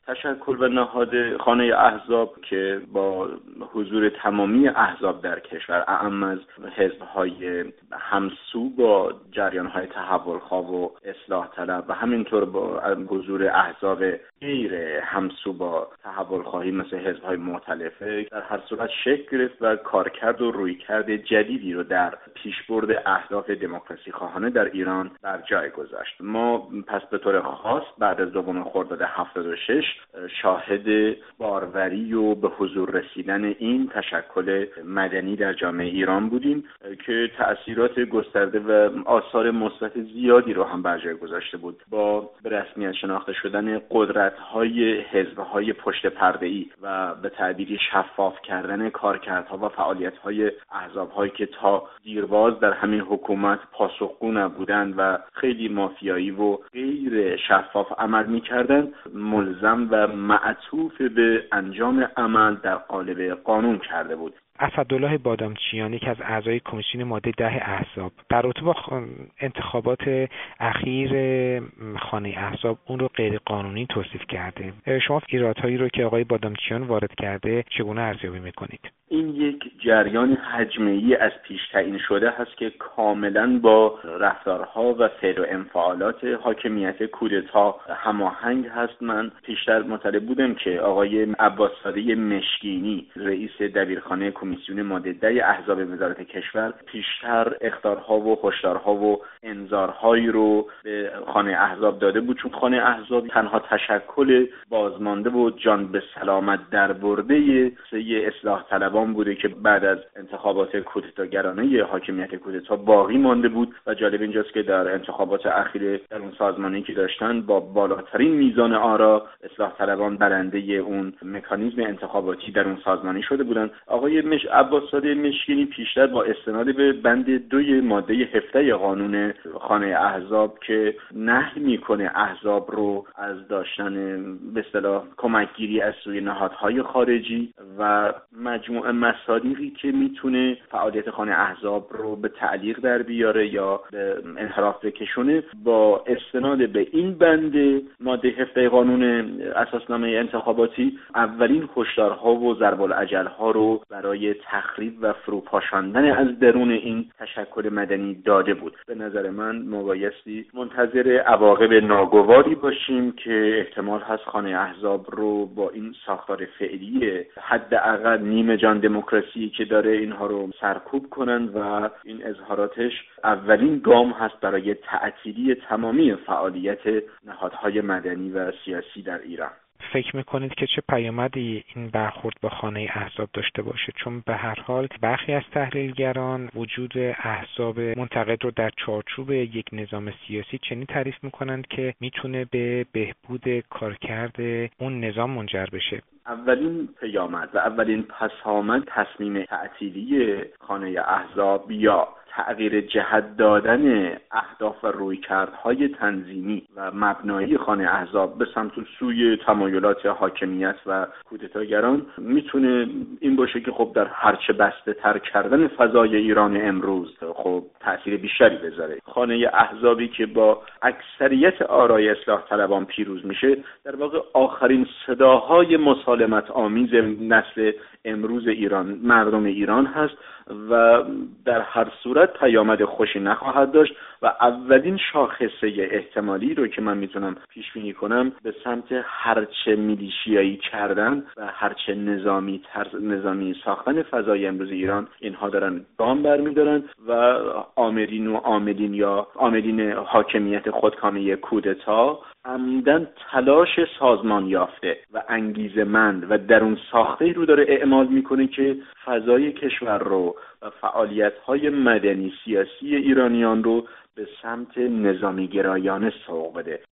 تشکل و نهاد خانه احزاب که با حضور تمامی احزاب در کشور، اعم از حزب‌های همسو با جریان‌های تحولخواه و اصلاح طلب و همینطور با حضور احزاب غیر همسو با تحولخواهی مثل حزب‌های مؤتلفه، در هر صورت شکل گرفت و کارکرد و رویکرد جدیدی رو در پیشبرد اهداف دموکراسی خواهانه در ایران بر جای گذاشت. ما پس به طور خاص بعد از 2 خرداد 76 شاهد باروری و به حضور رسیدن این تشکل مدنی در جامعه ایران بودیم که تأثیرات گسترده و آثار مثبت زیادی رو هم بر جای گذاشته بود. با به رسمیت شناخته شدن قدرت‌های حزب‌های پشت پرده‌ای و به تعبیری شفاف کردن کارکردها و فعالیت‌های احزاب‌هایی که تا دیرباز در همین حکومت پاسخگو نبودند و خیلی مافیایی و غیر شفاف عمل می‌کردند، ملزم و معطوف به انجام عمل در قالب قانون کرده بود. اسدالله بادامچیان، یکی از اعضای کمیسیون ماده 10 احزاب، در رابطه با انتخابات اخیر خانه احزاب اون رو غیر قانونی توصیف کرده. شما ایرادهایی رو که آقای بادامچیان وارد کرده چگونه ارزیابی میکنید؟ این یک جریان حجمه‌ای از پیش تعیین شده هست که کاملا با رفتارها و فعل و انفعالات حاکمیت کودتا هماهنگ هست. من پیشتر مطلع بودم که آقای عباس‌زاده مشکینی، رئیس دبیرخانه کمیسیون ماده 10 احزاب وزارت کشور، پیشتر اخطارها و هشدارها و انذارهایی رو به خانه احزاب داده بود، چون خانه احزاب تنها تشکل بازمانده و جان به سلامت دربرده اصلاح طلبان بوده که بعد از انتخابات کودتاگرانه حاکمیت کودتا باقی مانده بود و جالب اینجاست که در انتخابات اخیر در اون سازمانی که داشتن با بالاترین میزان آرا اصلاح طلبان برنده اون مکانیزم انتخاباتی در اون سازمانی شده بودند. آقای عباس‌زاده مشکینی پیشتر با استناد به بند 2 ماده 17 قانون خانه احزاب که نهی میکنه احزاب رو از داشتن به اصطلاح کمکگیری از سوی نهادهای خارجی و مجموعه مصادیقی که میتونه فعالیت خانه احزاب رو به تعلیق در بیاره یا به انحراف بکشونه، با استناد به این بند ماده 17 قانون اساسنامه انتخاباتی اولین هشدارها و ضرب الاجل‌ها رو برای تخریب و فروپاشاندن از درون این تشکل مدنی داده بود. به نظر من ما بایستی منتظر عواقب ناگواری باشیم که احتمال هست خانه احزاب رو با این ساختار فعلی حداقل نیمه جان دموکراسی که داره اینها رو سرکوب کنن و این اظهاراتش اولین گام هست برای تعطیلی تمامی فعالیت نهادهای مدنی و سیاسی در ایران. فکر میکنید که چه پیامدی این برخورد با خانه احزاب داشته باشه؟ چون به هر حال برخی از تحلیلگران وجود احزاب منتقد رو در چارچوب یک نظام سیاسی چنین تعریف میکنند که میتونه به بهبود کارکرد اون نظام منجر بشه. اولین پیامد و اولین پسامد تصمیم تعطیلی خانه احزاب یا تغییر جهت دادن اهداف و رویکردهای تنظیمی و مبنایی خانه احزاب به سمت سوی تمایلات حاکمیت و کودتاگران میتونه این باشه که خب در هرچه بسته تر کردن فضای ایران امروز خب تأثیر بیشتری بذاره. خانه احزابی که با اکثریت آرای اصلاح طلبان پیروز میشه، در واقع آخرین صداهای مسالمت آمیز نسل امروز ایران، مردم ایران هست و در هر صورت پیامد خوشی نخواهد داشت و اولین شاخصه احتمالی رو که من میتونم پیش بینی کنم به سمت هرچه میلیشیایی کردن و هرچه نظامی ساختن فضای امروز ایران اینها دارن گام برمیدارن و آمرین و عاملین حاکمیت خودکامه کودتا عمدن تلاش سازمان یافته و انگیزه‌مند و درون ساخته رو داره اعمال میکنه که فضای کشور رو و فعالیت‌های مدنی سیاسی ایرانیان رو به سمت نظامی گرایانه سوق بده.